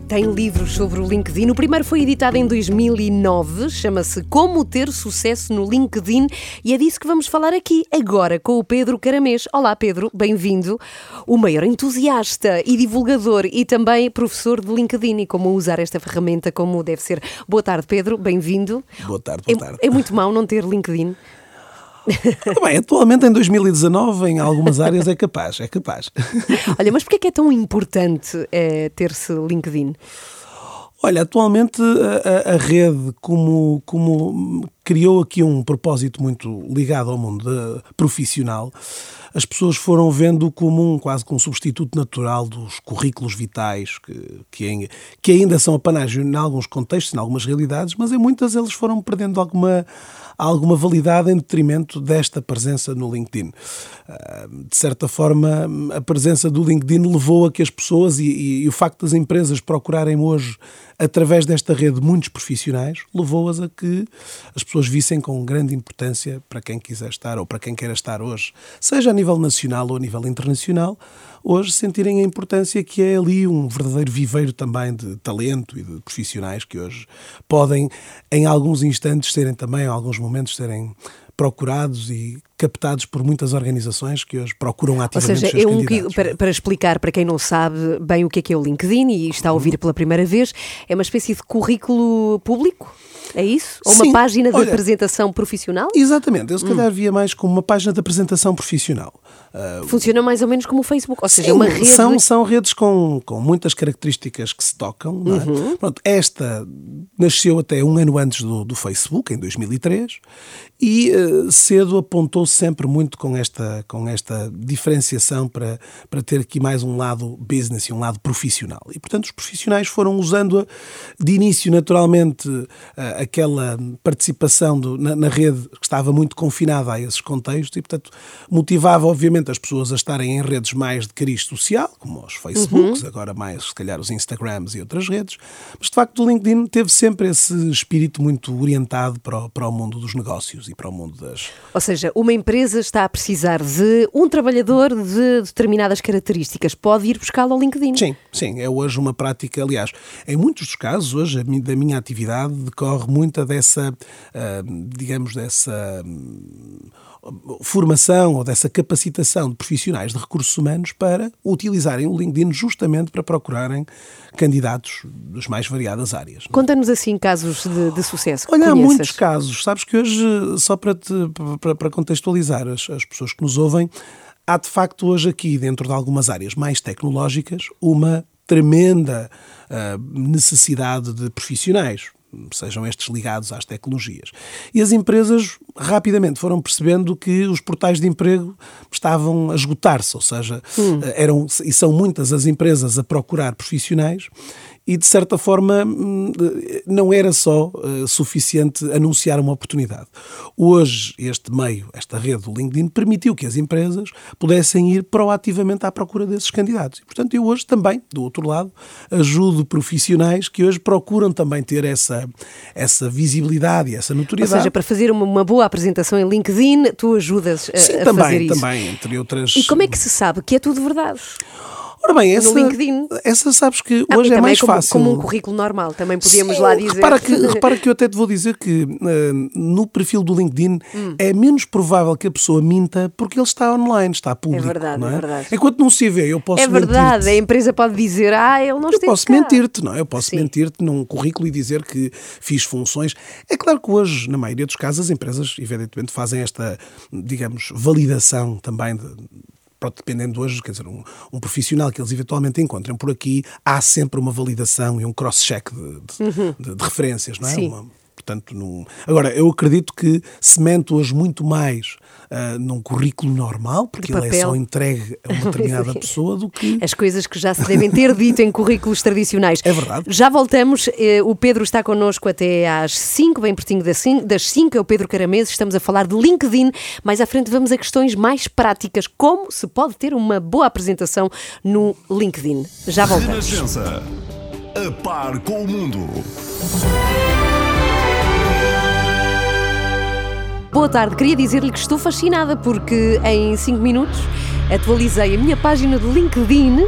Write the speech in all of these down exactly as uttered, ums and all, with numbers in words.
Tem livros sobre o LinkedIn. O primeiro foi editado em dois mil e nove, chama-se Como Ter Sucesso no LinkedIn, e é disso que vamos falar aqui agora com o Pedro Caramês. Olá Pedro, bem-vindo. O maior entusiasta e divulgador e também professor de LinkedIn e como usar esta ferramenta como deve ser. Boa tarde Pedro, bem-vindo. Boa tarde, boa tarde. É, é muito mau não ter LinkedIn? Bem, atualmente em dois mil e dezanove em algumas áreas é capaz, é capaz. Olha, mas porquê é que é tão importante é, ter-se LinkedIn? Olha, atualmente a, a, a rede como, como criou aqui um propósito muito ligado ao mundo de, profissional, as pessoas foram vendo como um, quase como um substituto natural dos currículos vitais, que, que, ainda, que ainda são apanágio em alguns contextos, em algumas realidades, mas em muitas eles foram perdendo alguma, alguma validade em detrimento desta presença no LinkedIn. De certa forma, a presença do LinkedIn levou a que as pessoas, e, e, e o facto das empresas procurarem hoje, através desta rede, muitos profissionais, levou-as a que as pessoas vissem com grande importância para quem quiser estar ou para quem queira estar hoje, seja a nível nacional ou a nível internacional, hoje sentirem a importância que é ali um verdadeiro viveiro também de talento e de profissionais que hoje podem, em alguns instantes, serem também, em alguns momentos, serem procurados e captados por muitas organizações que hoje procuram ativamente os seus candidatos. Ou seja, é um, candidatos. para, para explicar para quem não sabe bem o que é que é o LinkedIn e está a ouvir pela primeira vez, é uma espécie de currículo público? É isso? Ou uma Sim, página de olha, apresentação profissional? Exatamente. Eu se calhar via mais como uma página de apresentação profissional. Funciona mais ou menos como o Facebook, ou seja, Sim, uma rede... São, são redes com, com muitas características que se tocam. Não é? Uhum. Pronto, esta nasceu até um ano antes do, do Facebook, em dois mil e três, e uh, cedo apontou sempre muito com esta, com esta diferenciação para, para ter aqui mais um lado business e um lado profissional. E, portanto, os profissionais foram usando de início, naturalmente, uh, aquela participação do, na, na rede que estava muito confinada a esses contextos e, portanto, motivava, obviamente, as pessoas a estarem em redes mais de cariz social, como os Facebooks, uhum. agora mais, se calhar, os Instagrams e outras redes, mas, de facto, o LinkedIn teve sempre esse espírito muito orientado para o, para o mundo dos negócios e para o mundo das... Ou seja, uma empresa está a precisar de um trabalhador de determinadas características, pode ir buscá-lo ao LinkedIn? Sim, sim, é hoje uma prática, aliás, em muitos dos casos, hoje, da minha atividade, decorre muita dessa, uh, digamos, dessa... Uh, formação ou dessa capacitação de profissionais de recursos humanos para utilizarem o LinkedIn justamente para procurarem candidatos das mais variadas áreas. Conta-nos assim casos de, de sucesso que Olha, conheças. Há muitos casos. Sabes que hoje, só para, te, para, para contextualizar as, as pessoas que nos ouvem, há de facto hoje aqui, dentro de algumas áreas mais tecnológicas, uma tremenda uh, necessidade de profissionais, sejam estes ligados às tecnologias. E as empresas rapidamente foram percebendo que os portais de emprego estavam a esgotar-se, ou seja, hum. eram, e são muitas as empresas a procurar profissionais e, de certa forma, não era só uh, suficiente anunciar uma oportunidade. Hoje, este meio, esta rede do LinkedIn, permitiu que as empresas pudessem ir proativamente à procura desses candidatos. E, portanto, eu hoje também, do outro lado, ajudo profissionais que hoje procuram também ter essa, essa visibilidade e essa notoriedade. Ou seja, para fazer uma, uma boa apresentação em LinkedIn, tu ajudas a, Sim, a também, fazer isso. também, entre outras... E como é que se sabe que é tudo verdade? Ora bem, essa, no LinkedIn. essa sabes que ah, hoje é mais como, fácil. Como um currículo normal, também podíamos Sim, lá dizer. Repara que, repara que eu até te vou dizer que uh, no perfil do LinkedIn hum. é menos provável que a pessoa minta porque ele está online, está público. É verdade, não é? é verdade. Enquanto não se vê, eu posso mentir-te. É verdade, a empresa pode dizer, ah, ele não eu esteve posso cá. mentir-te, não é? Eu posso Sim. mentir-te num currículo e dizer que fiz funções. É claro que hoje, na maioria dos casos, as empresas, evidentemente, fazem esta, digamos, validação também de... dependendo hoje, quer dizer, um, um profissional que eles eventualmente encontrem por aqui, há sempre uma validação e um cross-check de, de, uhum. de, de referências, não é? Sim. Uma, portanto, num... Agora, eu acredito que se mente hoje muito mais uh, num currículo normal, porque ele é só entregue a uma determinada pessoa, do que... As coisas que já se devem ter dito em currículos tradicionais. É verdade. Já voltamos, o Pedro está connosco até às cinco, bem pertinho das cinco, é o Pedro Caramês, estamos a falar de LinkedIn, mais à frente vamos a questões mais práticas, como se pode ter uma boa apresentação no LinkedIn. Já voltamos. Renascença, a par com o mundo. Boa tarde, queria dizer-lhe que estou fascinada porque em cinco minutos atualizei a minha página de LinkedIn,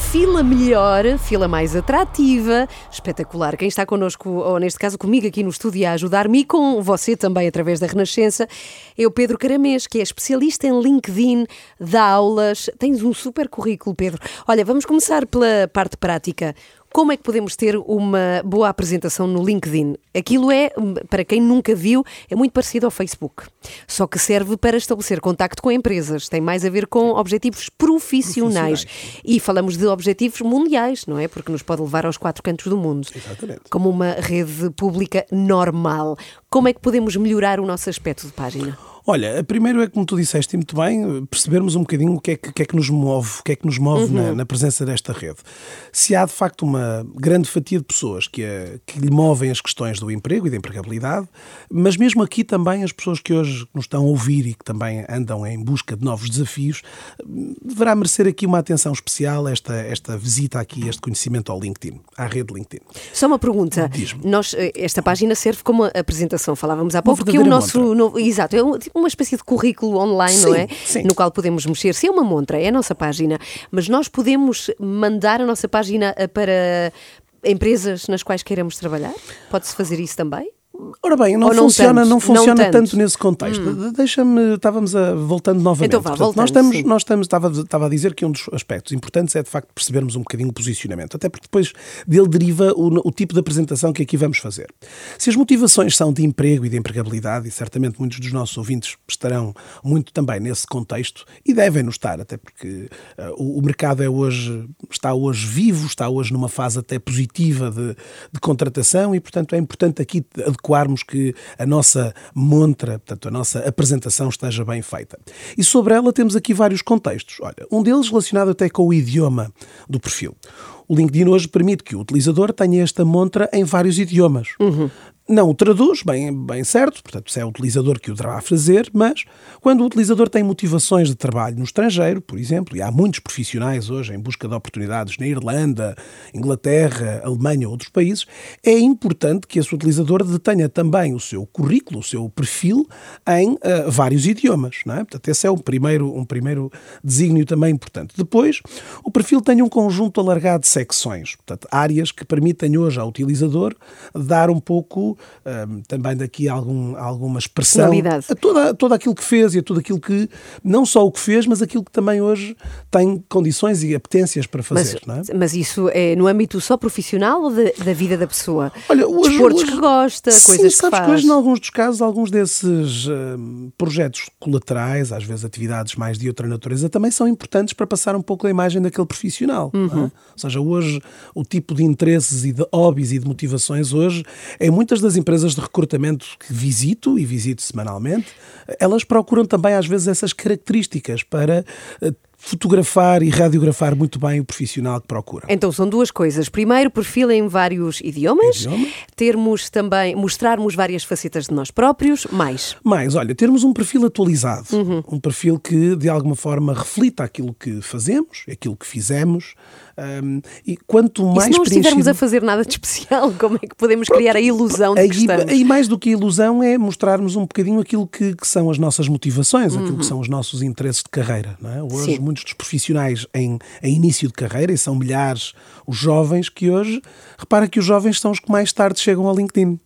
fila melhor, fila mais atrativa, espetacular. Quem está connosco, ou neste caso comigo aqui no estúdio a ajudar-me e com você também através da Renascença, é o Pedro Caramês, que é especialista em LinkedIn, dá aulas. Tens um super currículo, Pedro. Olha, vamos começar pela parte prática. Como é que podemos ter uma boa apresentação no LinkedIn? Aquilo é, para quem nunca viu, é muito parecido ao Facebook. Só que serve para estabelecer contacto com empresas. Tem mais a ver com objetivos profissionais. profissionais. E falamos de objetivos mundiais, não é? Porque nos pode levar aos quatro cantos do mundo. Exatamente. Como uma rede pública normal. Como é que podemos melhorar o nosso aspecto de página? Olha, primeiro é, como tu disseste muito bem, percebermos um bocadinho o que é que, que, é que nos move, o que é que nos move uhum. na, na presença desta rede. Se há, de facto, uma grande fatia de pessoas que, a, que lhe movem as questões do emprego e da empregabilidade, mas mesmo aqui também as pessoas que hoje nos estão a ouvir e que também andam em busca de novos desafios, deverá merecer aqui uma atenção especial esta, esta visita aqui, este conhecimento ao LinkedIn, à rede LinkedIn. Só uma pergunta. Nós, esta página serve como apresentação, falávamos há pouco, que o nosso... No, exato, é um, tipo, uma espécie de currículo online, sim, não é? Sim. No qual podemos mexer. Se é uma montra, é a nossa página, mas nós podemos mandar a nossa página para empresas nas quais queiramos trabalhar? Pode-se fazer isso também? Ora bem, não, não funciona, tanto, não funciona não tanto. tanto nesse contexto. Hum. Deixa-me, estávamos a, voltando novamente. Então vá, Portanto, voltando, nós estamos, sim. nós estamos estava, estava a dizer que um dos aspectos importantes é de facto percebermos um bocadinho o posicionamento, até porque depois dele deriva o, o tipo de apresentação que aqui vamos fazer. Se as motivações são de emprego e de empregabilidade, e certamente muitos dos nossos ouvintes estarão muito também nesse contexto, e devem-no estar, até porque uh, o, o mercado é hoje, está hoje vivo, está hoje numa fase até positiva de, de contratação, e portanto é importante aqui adequarmos que a nossa montra, portanto, a nossa apresentação esteja bem feita. E sobre ela temos aqui vários contextos. Olha, um deles relacionado até com o idioma do perfil. O LinkedIn hoje permite que o utilizador tenha esta montra em vários idiomas. Uhum. Não o traduz, bem, bem certo, portanto, se é o utilizador que o deverá fazer, mas quando o utilizador tem motivações de trabalho no estrangeiro, por exemplo, e há muitos profissionais hoje em busca de oportunidades na Irlanda, Inglaterra, Alemanha ou outros países, é importante que esse utilizador detenha também o seu currículo, o seu perfil em uh, vários idiomas, não é? Portanto, esse é um primeiro, um primeiro desígnio também importante. Depois, o perfil tem um conjunto alargado de secções, portanto, áreas que permitem hoje ao utilizador dar um pouco Um, também daqui algum, alguma expressão a toda, todo aquilo que fez e a tudo aquilo que, não só o que fez, mas aquilo que também hoje tem condições e apetências para fazer. Mas, não é? mas isso é no âmbito só profissional ou de, da vida da pessoa? Olha, hoje, desportos hoje, que gosta, sim, coisas que sabes faz. Que hoje, em alguns dos casos, alguns desses um, projetos colaterais, às vezes atividades mais de outra natureza, também são importantes para passar um pouco da imagem daquele profissional. Uhum. Não é? Ou seja, hoje o tipo de interesses e de hobbies e de motivações hoje, em muitas das empresas de recrutamento que visito e visito semanalmente, elas procuram também às vezes essas características para uh, fotografar e radiografar muito bem o profissional que procura. Então são duas coisas. Primeiro, perfil em vários idiomas. Idioma. Termos também, mostrarmos várias facetas de nós próprios. Mais. Mais, olha, termos um perfil atualizado. Uhum. Um perfil que de alguma forma reflita aquilo que fazemos, aquilo que fizemos. Um, e quanto mais e se não estivermos preenchido... a fazer nada de especial, como é que podemos Pronto, criar a ilusão de aí, que estamos? E mais do que a ilusão é mostrarmos um bocadinho aquilo que, que são as nossas motivações, uhum. aquilo que são os nossos interesses de carreira. Não é? Hoje, Sim. muitos dos profissionais em, em início de carreira, e são milhares os jovens que hoje, repara que os jovens são os que mais tarde chegam ao LinkedIn.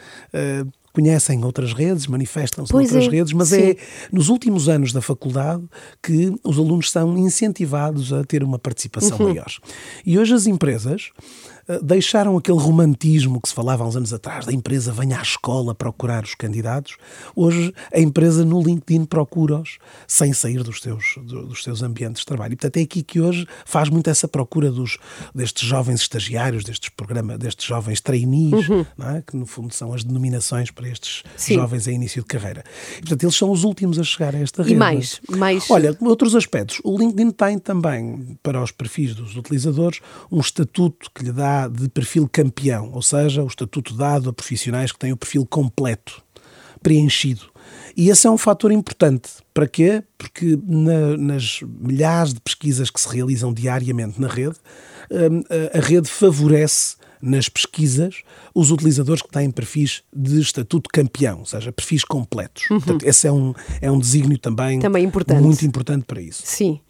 Uh, conhecem outras redes, manifestam-se pois noutras é, redes, mas sim. é nos últimos anos da faculdade que os alunos são incentivados a ter uma participação uhum. maior. E hoje as empresas uh, deixaram aquele romantismo que se falava há uns anos atrás, da empresa venha à escola procurar os candidatos. Hoje a empresa no LinkedIn procura-os sem sair dos seus, dos seus ambientes de trabalho. E portanto é aqui que hoje faz muito essa procura dos, destes jovens estagiários, destes, programa, destes jovens trainees, uhum. não é? Que no fundo são as denominações para estes Sim. jovens em início de carreira. E, portanto, eles são os últimos a chegar a esta rede. E mais, mais... Olha, outros aspectos. O LinkedIn tem também, para os perfis dos utilizadores, um estatuto que lhe dá de perfil campeão, ou seja, o estatuto dado a profissionais que têm o perfil completo, preenchido. E esse é um fator importante. Para quê? Porque na, nas milhares de pesquisas que se realizam diariamente na rede, a, a rede favorece nas pesquisas os utilizadores que têm perfis de estatuto campeão, ou seja, perfis completos. Uhum. Portanto, esse é um, é um desígnio também, também importante. muito importante para isso. Sim.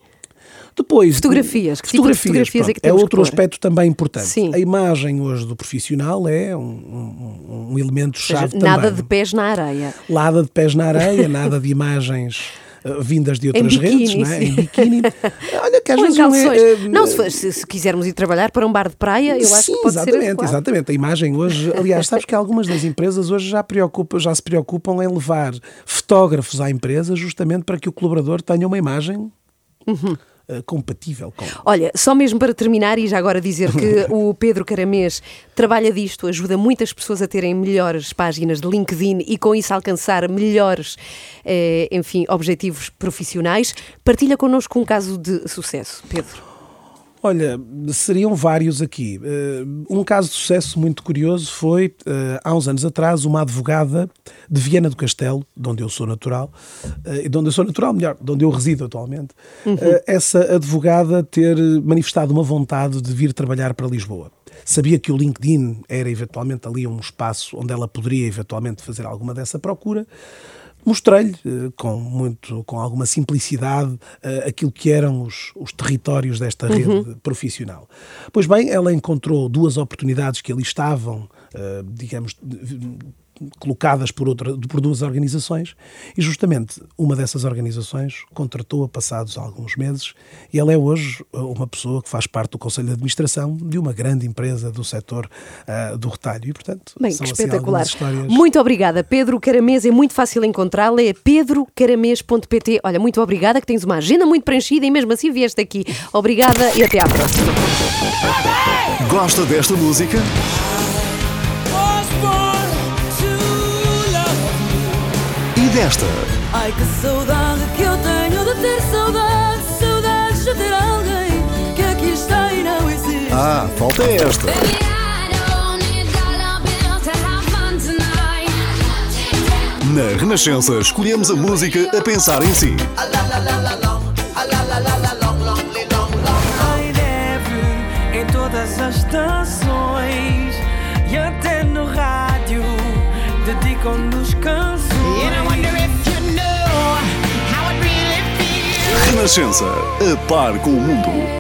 Depois, Fotografias. Que tipo de fotografias é que é temos outro que pôr? aspecto também importante. Sim. A imagem hoje do profissional é um, um, um elemento-chave Ou seja, nada também. de pés na areia. Nada de pés na areia, nada de imagens uh, vindas de outras Em biquíni, redes, não é? sim. Em biquíni. Olha que às Ou em vezes não é, calções. uh, Não, se, for- se- se quisermos ir trabalhar para um bar de praia, eu acho Sim, que pode exatamente, ser adequado. exatamente. A imagem hoje, aliás, sabes que algumas das empresas hoje já, preocupa, já se preocupam em levar fotógrafos à empresa justamente para que o colaborador tenha uma imagem Uhum. uh, compatível com. Olha, só mesmo para terminar e já agora dizer que o Pedro Caramês trabalha disto, ajuda muitas pessoas a terem melhores páginas de LinkedIn e com isso alcançar melhores, eh, enfim, objetivos profissionais. Partilha connosco um caso de sucesso, Pedro. Olha, seriam vários aqui. Uh, Um caso de sucesso muito curioso foi, uh, há uns anos atrás, uma advogada de Viana do Castelo, de onde eu sou natural, uh, de onde eu sou natural, melhor, de onde eu resido atualmente, uhum. uh, essa advogada ter manifestado uma vontade de vir trabalhar para Lisboa. Sabia que o LinkedIn era eventualmente ali um espaço onde ela poderia eventualmente fazer alguma dessa procura. Mostrei-lhe, com, muito, com alguma simplicidade, aquilo que eram os, os territórios desta rede uhum. profissional. Pois bem, ela encontrou duas oportunidades que ali estavam, digamos, colocadas por, outra, por duas organizações, e justamente uma dessas organizações contratou-a passados alguns meses, e ela é hoje uma pessoa que faz parte do Conselho de Administração de uma grande empresa do setor uh, do retalho, e portanto Bem, são que assim espetacular. algumas histórias. Muito obrigada, Pedro Caramês, é muito fácil encontrá-la, é pedro caramês ponto pt. Olha, muito obrigada, que tens uma agenda muito preenchida e mesmo assim vieste aqui. Obrigada e até à próxima. Gosta desta música? E desta? Ai, que saudade que eu tenho de ter saudade, saudades de ter alguém que aqui está e não existe. Ah, falta esta. Na Renascença, escolhemos a música a pensar em si. Ai, neve em todas as estações e até no rádio dedicam-nos canções. Renascença, a par com o mundo.